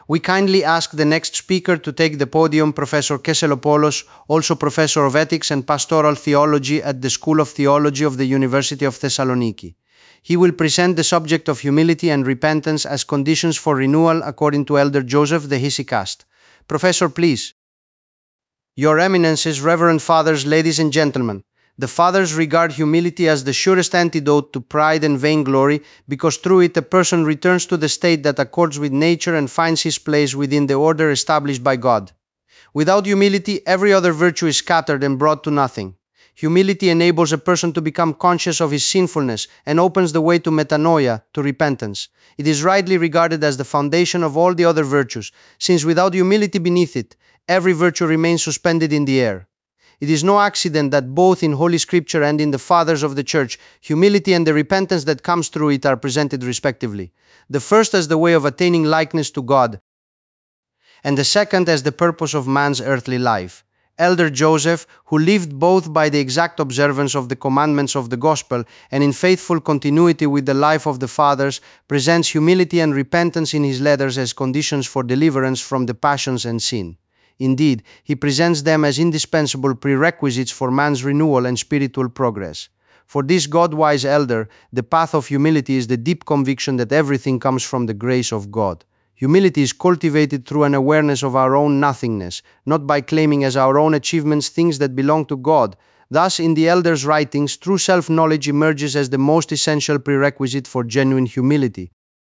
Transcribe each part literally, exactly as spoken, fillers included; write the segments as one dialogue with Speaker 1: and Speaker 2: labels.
Speaker 1: We kindly ask the next speaker to take the podium, Professor Keselopoulos, also Professor of Ethics and Pastoral Theology at the School of Theology of the University of Thessaloniki. He will present the subject of humility and repentance as conditions for renewal according to Elder Joseph the Hesychast. Professor, please. Your Eminences, Reverend Fathers, ladies and gentlemen, the Fathers regard humility as the surest antidote to pride and vainglory, because through it a person returns to the state that accords with nature and finds his place within the order established by God. Without humility, every other virtue is scattered and brought to nothing. Humility enables a person to become conscious of his sinfulness and opens the way to metanoia, to repentance. It is rightly regarded as the foundation of all the other virtues, since without humility beneath it, every virtue remains suspended in the air. It is no accident that both in Holy Scripture and in the Fathers of the Church, humility and the repentance that comes through it are presented respectively. The first as the way of attaining likeness to God, and the second as the purpose of man's earthly life. Elder Joseph, who lived both by the exact observance of the commandments of the Gospel and in faithful continuity with the life of the Fathers, presents humility and repentance in his letters as conditions for deliverance from the passions and sin. Indeed, he presents them as indispensable prerequisites for man's renewal and spiritual progress. For this God-wise elder, the path of humility is the deep conviction that everything comes from the grace of God. Humility is cultivated through an awareness of our own nothingness, not by claiming as our own achievements things that belong to God. Thus, in the elder's writings, true self-knowledge emerges as the most essential prerequisite for genuine humility.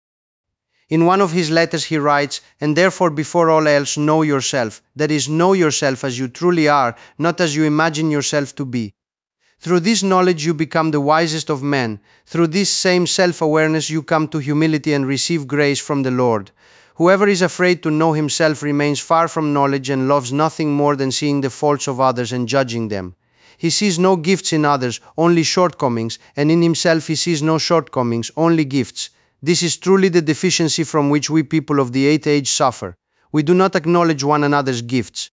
Speaker 1: In one of his letters he writes, "And therefore before all else know yourself, that is, know yourself as you truly are, not as you imagine yourself to be. Through this knowledge you become the wisest of men. Through this same self-awareness you come to humility and receive grace from the Lord. Whoever is afraid to know himself remains far from knowledge and loves nothing more than seeing the faults of others and judging them. He sees no gifts in others, only shortcomings, and in himself he sees no shortcomings, only gifts. This is truly the deficiency from which we people of the eighth age suffer. We do not acknowledge one another's gifts.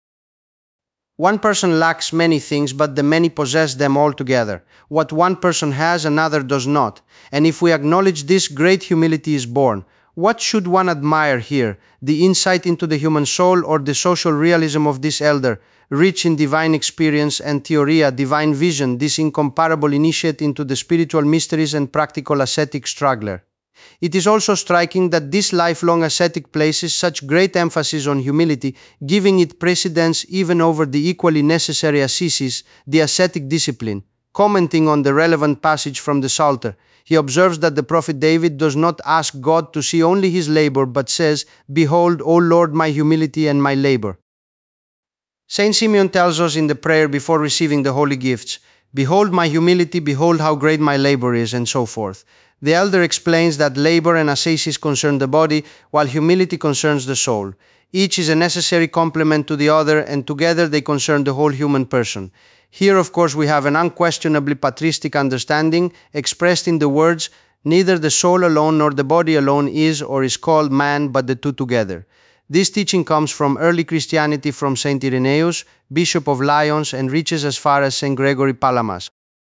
Speaker 1: One person lacks many things, but the many possess them all together. What one person has, another does not. And if we acknowledge this, great humility is born. What should one admire here? The insight into the human soul or the social realism of this elder, rich in divine experience and theoria, divine vision, this incomparable initiate into the spiritual mysteries and practical ascetic struggler? It is also striking that this lifelong ascetic places such great emphasis on humility, giving it precedence even over the equally necessary ascesis, the ascetic discipline. Commenting on the relevant passage from the Psalter, he observes that the prophet David does not ask God to see only his labor, but says, "Behold, O Lord, my humility and my labor." Saint Simeon tells us in the prayer before receiving the holy gifts, "Behold my humility, behold how great my labor is," and so forth. The elder explains that labor and ascesis concern the body, while humility concerns the soul. Each is a necessary complement to the other, and together they concern the whole human person. Here, of course, we have an unquestionably patristic understanding expressed in the words, "Neither the soul alone nor the body alone is or is called man, but the two together." This teaching comes from early Christianity, from Saint Irenaeus, Bishop of Lyons, and reaches as far as Saint Gregory Palamas.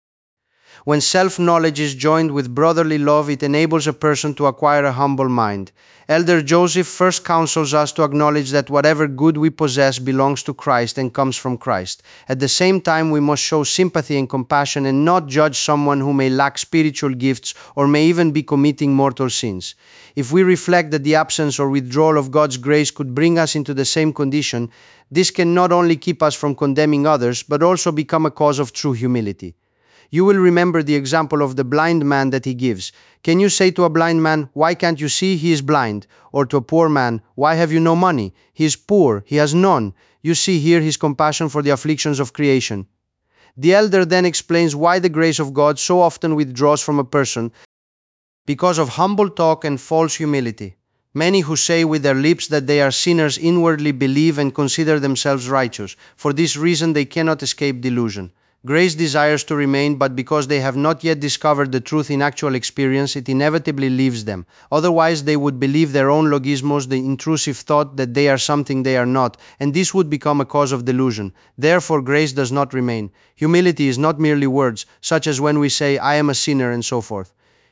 Speaker 1: When self-knowledge is joined with brotherly love, it enables a person to acquire a humble mind. Elder Joseph first counsels us to acknowledge that whatever good we possess belongs to Christ and comes from Christ. At the same time, we must show sympathy and compassion and not judge someone who may lack spiritual gifts or may even be committing mortal sins. If we reflect that the absence or withdrawal of God's grace could bring us into the same condition, this can not only keep us from condemning others, but also become a cause of true humility. You will remember the example of the blind man that he gives. Can you say to a blind man, "Why can't you see? He is blind." Or to a poor man, "Why have you no money? He is poor, he has none." You see here his compassion for the afflictions of creation. The elder then explains why the grace of God so often withdraws from a person, because of humble talk and false humility. Many who say with their lips that they are sinners inwardly believe and consider themselves righteous. For this reason they cannot escape delusion. Grace desires to remain, but because they have not yet discovered the truth in actual experience, it inevitably leaves them. Otherwise, they would believe their own logismos, the intrusive thought that they are something they are not, and this would become a cause of delusion. Therefore, grace does not remain. Humility is not merely words, such as when we say, "I am a sinner," and so forth.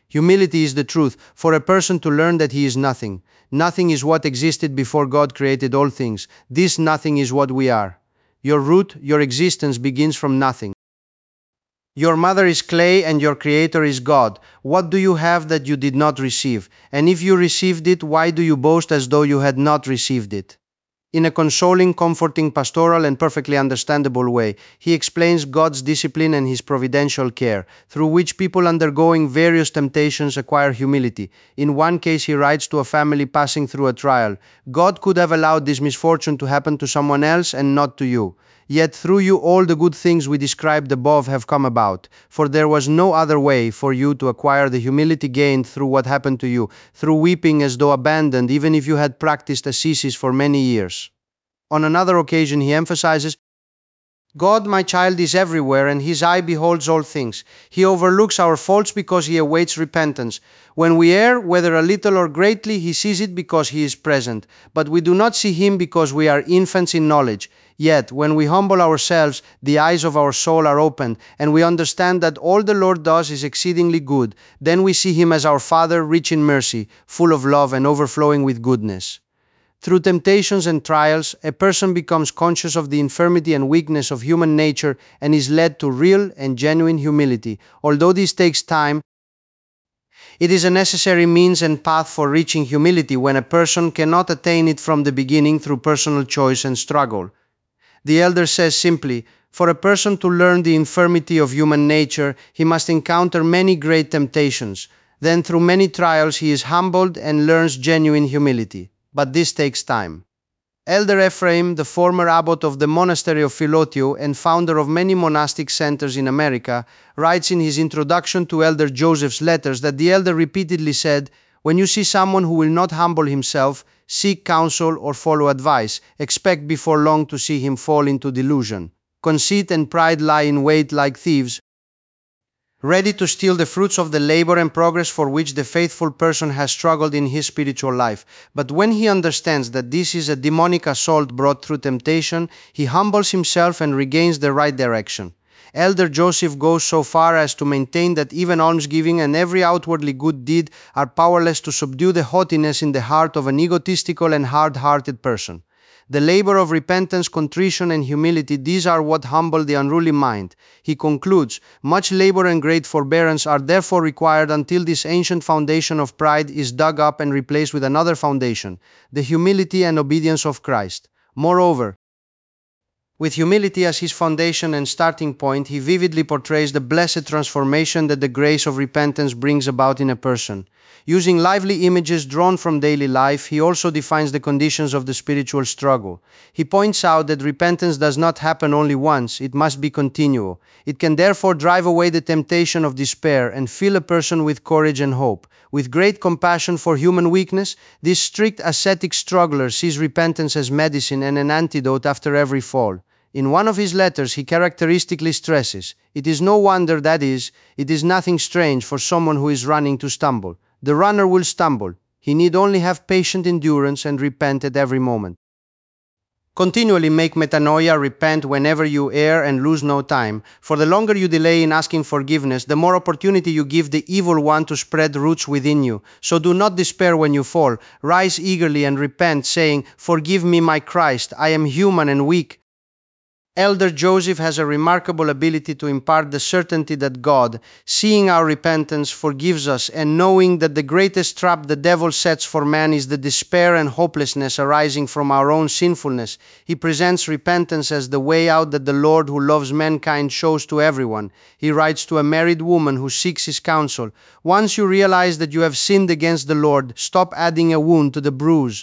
Speaker 1: Humility is the truth, for a person to learn that he is nothing. Nothing is what existed before God created all things. This nothing is what we are. Your root, your existence begins from nothing. Your mother is clay and your creator is God. What do you have that you did not receive? And if you received it, why do you boast as though you had not received it? In a consoling, comforting, pastoral, and perfectly understandable way, he explains God's discipline and his providential care, through which people undergoing various temptations acquire humility. In one case, he writes to a family passing through a trial, God could have allowed this misfortune to happen to someone else and not to you. Yet through you all the good things we described above have come about, for there was no other way for you to acquire the humility gained through what happened to you, through weeping as though abandoned even if you had practiced ascesis for many years. On another occasion he emphasizes, God, my child, is everywhere, and his eye beholds all things. He overlooks our faults because he awaits repentance. When we err, whether a little or greatly, he sees it because he is present. But we do not see him because we are infants in knowledge. Yet, when we humble ourselves, the eyes of our soul are opened, and we understand that all the Lord does is exceedingly good. Then we see him as our Father, rich in mercy, full of love, and overflowing with goodness. Through temptations and trials, a person becomes conscious of the infirmity and weakness of human nature and is led to real and genuine humility. Although this takes time, it is a necessary means and path for reaching humility when a person cannot attain it from the beginning through personal choice and struggle. The elder says simply, for a person to learn the infirmity of human nature, he must encounter many great temptations. Then through many trials he is humbled and learns genuine humility. But this takes time. Elder Ephraim, the former abbot of the monastery of Philotio and founder of many monastic centers in America, writes in his introduction to Elder Joseph's letters that the elder repeatedly said, when you see someone who will not humble himself, seek counsel or follow advice, expect before long to see him fall into delusion. Conceit and pride lie in wait like thieves, ready to steal the fruits of the labor and progress for which the faithful person has struggled in his spiritual life. But when he understands that this is a demonic assault brought through temptation, he humbles himself and regains the right direction. Elder Joseph goes so far as to maintain that even almsgiving and every outwardly good deed are powerless to subdue the haughtiness in the heart of an egotistical and hard-hearted person. The labor of repentance, contrition, and humility, these are what humble the unruly mind. He concludes, much labor and great forbearance are therefore required until this ancient foundation of pride is dug up and replaced with another foundation, the humility and obedience of Christ. Moreover, with humility as his foundation and starting point, he vividly portrays the blessed transformation that the grace of repentance brings about in a person. Using lively images drawn from daily life, he also defines the conditions of the spiritual struggle. He points out that repentance does not happen only once, it must be continual. It can therefore drive away the temptation of despair and fill a person with courage and hope. With great compassion for human weakness, this strict ascetic struggler sees repentance as medicine and an antidote after every fall. In one of his letters, he characteristically stresses, it is no wonder, that is, it is nothing strange for someone who is running to stumble. The runner will stumble. He need only have patient endurance and repent at every moment. Continually make metanoia, repent whenever you err and lose no time, for the longer you delay in asking forgiveness, the more opportunity you give the evil one to spread roots within you. So do not despair when you fall. Rise eagerly and repent, saying, forgive me, my Christ, I am human and weak. Elder Joseph has a remarkable ability to impart the certainty that God, seeing our repentance, forgives us, and knowing that the greatest trap the devil sets for man is the despair and hopelessness arising from our own sinfulness, he presents repentance as the way out that the Lord who loves mankind shows to everyone. He writes to a married woman who seeks his counsel, once you realize that you have sinned against the Lord, stop adding a wound to the bruise.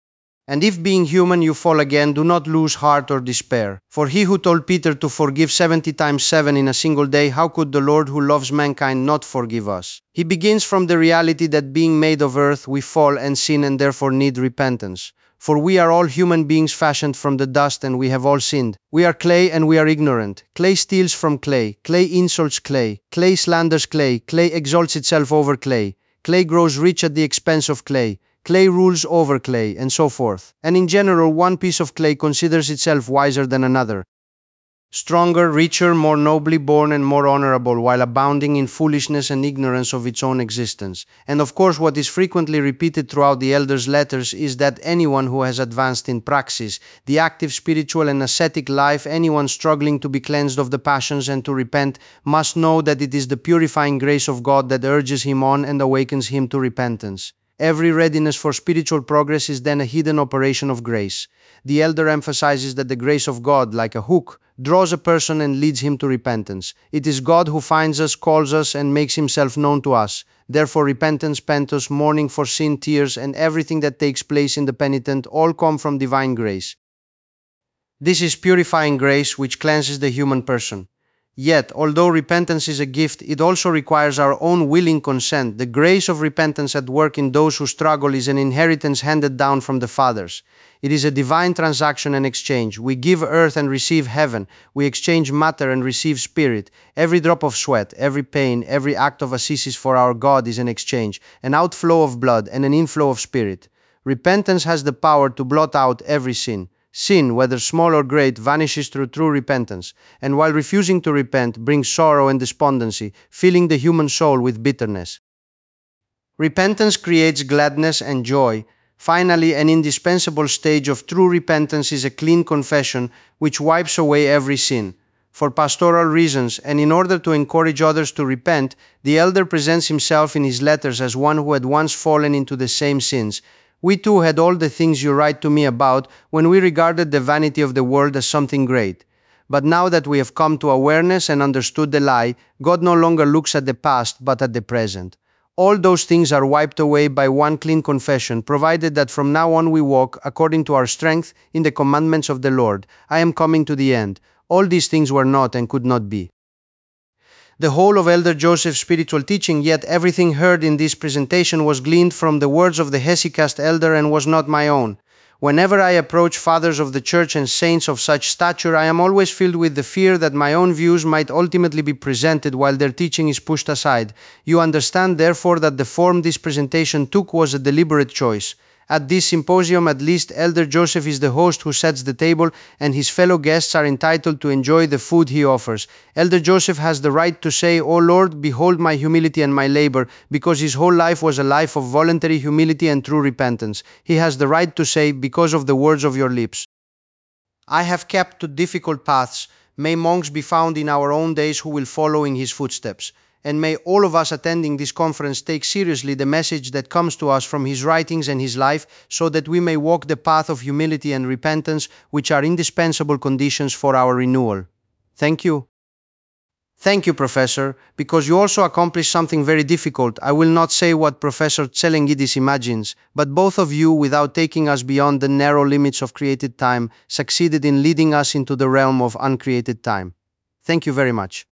Speaker 1: And if being human you fall again, do not lose heart or despair. For he who told Peter to forgive seventy times seven in a single day, how could the Lord who loves mankind not forgive us? He begins from the reality that being made of earth, we fall and sin and therefore need repentance. For we are all human beings fashioned from the dust and we have all sinned. We are clay and we are ignorant. Clay steals from clay. Clay insults clay. Clay slanders clay. Clay exalts itself over clay. Clay grows rich at the expense of clay. Clay rules over clay, and so forth. And in general, one piece of clay considers itself wiser than another. stronger, richer, more nobly born, and more honorable, while abounding in foolishness and ignorance of its own existence. And of course, what is frequently repeated throughout the elders' letters is that anyone who has advanced in praxis, the active spiritual and ascetic life, anyone struggling to be cleansed of the passions and to repent, must know that it is the purifying grace of God that urges him on and awakens him to repentance. Every readiness for spiritual progress is then a hidden operation of grace. The elder emphasizes that the grace of God, like a hook, draws a person and leads him to repentance. It is God who finds us, calls us, and makes himself known to us. Therefore, repentance, penance, mourning for sin, tears, and everything that takes place in the penitent all come from divine grace. This is purifying grace which cleanses the human person. Yet, although repentance is a gift, it also requires our own willing consent. The grace of repentance at work in those who struggle is an inheritance handed down from the fathers. It is a divine transaction and exchange. We give earth and receive heaven. We exchange matter and receive spirit. Every drop of sweat, every pain, every act of ascesis for our God is an exchange, an outflow of blood and an inflow of spirit. Repentance has the power to blot out every sin. Sin, whether small or great, vanishes through true repentance, and while refusing to repent brings sorrow and despondency, filling the human soul with bitterness. Repentance creates gladness and joy. Finally, an indispensable stage of true repentance is a clean confession which wipes away every sin. For pastoral reasons, and in order to encourage others to repent, the elder presents himself in his letters as one who had once fallen into the same sins. We too had all the things you write to me about when we regarded the vanity of the world as something great. But now that we have come to awareness and understood the lie, God no longer looks at the past but at the present. All those things are wiped away by one clean confession, provided that from now on we walk, according to our strength, in the commandments of the Lord. I am coming to the end. All these things were not and could not be. The whole of Elder Joseph's spiritual teaching, yet everything heard in this presentation was gleaned from the words of the Hesychast elder and was not my own. Whenever I approach fathers of the church and saints of such stature, I am always filled with the fear that my own views might ultimately be presented while their teaching is pushed aside. You understand, therefore, that the form this presentation took was a deliberate choice. At this symposium, at least, Elder Joseph is the host who sets the table, and his fellow guests are entitled to enjoy the food he offers. Elder Joseph has the right to say, "O Lord, behold my humility and my labor," because his whole life was a life of voluntary humility and true repentance. He has the right to say, "Because of the words of your lips." I have kept to difficult paths. May monks be found in our own days who will follow in his footsteps. And may all of us attending this conference take seriously the message that comes to us from his writings and his life, so that we may walk the path of humility and repentance, which are indispensable conditions for our renewal. Thank you. Thank you, Professor, because you also accomplished something very difficult. I will not say what Professor Tselengidis imagines, but both of you, without taking us beyond the narrow limits of created time, succeeded in leading us into the realm of uncreated time. Thank you very much.